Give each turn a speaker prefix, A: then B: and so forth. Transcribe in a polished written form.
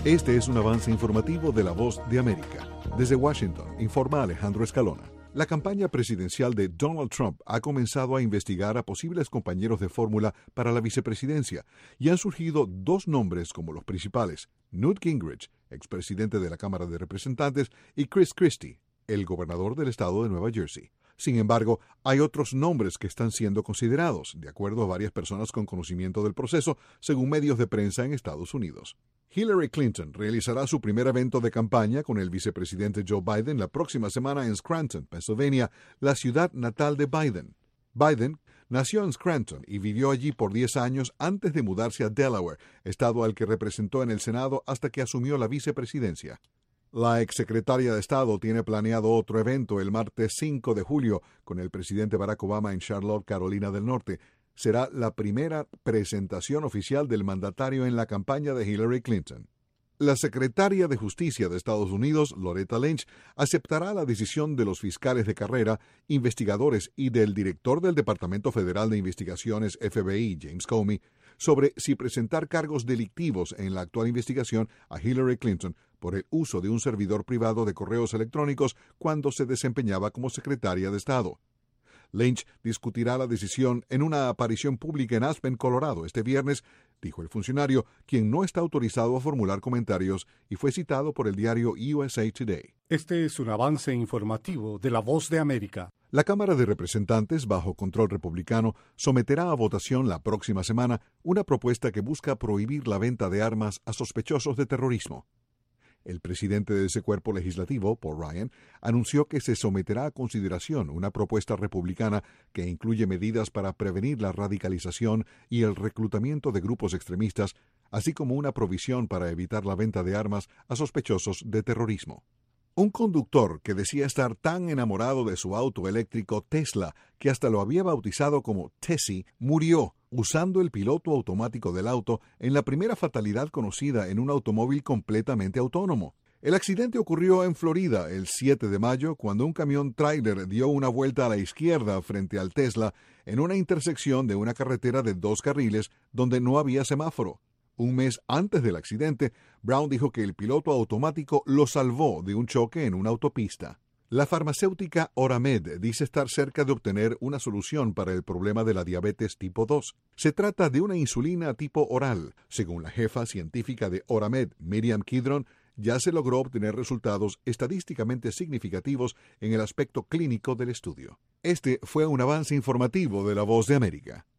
A: Este es un avance informativo de La Voz de América. Desde Washington, informa Alejandro Escalona. La campaña presidencial de Donald Trump ha comenzado a investigar a posibles compañeros de fórmula para la vicepresidencia y han surgido dos nombres como los principales: Newt Gingrich, expresidente de la Cámara de Representantes, y Chris Christie, el gobernador del estado de Nueva Jersey. Sin embargo, hay otros nombres que están siendo considerados, de acuerdo a varias personas con conocimiento del proceso, según medios de prensa en Estados Unidos. Hillary Clinton realizará su primer evento de campaña con el vicepresidente Joe Biden la próxima semana en Scranton, Pennsylvania, la ciudad natal de Biden. Biden nació en Scranton y vivió allí por 10 años antes de mudarse a Delaware, estado al que representó en el Senado hasta que asumió la vicepresidencia. La exsecretaria de Estado tiene planeado otro evento el martes 5 de julio con el presidente Barack Obama en Charlotte, Carolina del Norte. Será la primera presentación oficial del mandatario en la campaña de Hillary Clinton. La secretaria de Justicia de Estados Unidos, Loretta Lynch, aceptará la decisión de los fiscales de carrera, investigadores y del director del Departamento Federal de Investigaciones FBI, James Comey, sobre si presentar cargos delictivos en la actual investigación a Hillary Clinton por el uso de un servidor privado de correos electrónicos cuando se desempeñaba como secretaria de Estado. Lynch discutirá la decisión en una aparición pública en Aspen, Colorado, este viernes, dijo el funcionario, quien no está autorizado a formular comentarios y fue citado por el diario USA Today.
B: Este es un avance informativo de La Voz de América.
A: La Cámara de Representantes, bajo control republicano, someterá a votación la próxima semana una propuesta que busca prohibir la venta de armas a sospechosos de terrorismo. El presidente de ese cuerpo legislativo, Paul Ryan, anunció que se someterá a consideración una propuesta republicana que incluye medidas para prevenir la radicalización y el reclutamiento de grupos extremistas, así como una provisión para evitar la venta de armas a sospechosos de terrorismo. Un conductor que decía estar tan enamorado de su auto eléctrico Tesla que hasta lo había bautizado como Tessie, murió usando el piloto automático del auto en la primera fatalidad conocida en un automóvil completamente autónomo. El accidente ocurrió en Florida el 7 de mayo cuando un camión tráiler dio una vuelta a la izquierda frente al Tesla en una intersección de una carretera de 2 carriles donde no había semáforo. Un mes antes del accidente, Brown dijo que el piloto automático lo salvó de un choque en una autopista. La farmacéutica Oramed dice estar cerca de obtener una solución para el problema de la diabetes tipo 2. Se trata de una insulina tipo oral. Según la jefa científica de Oramed, Miriam Kidron, ya se logró obtener resultados estadísticamente significativos en el aspecto clínico del estudio. Este fue un avance informativo de La Voz de América.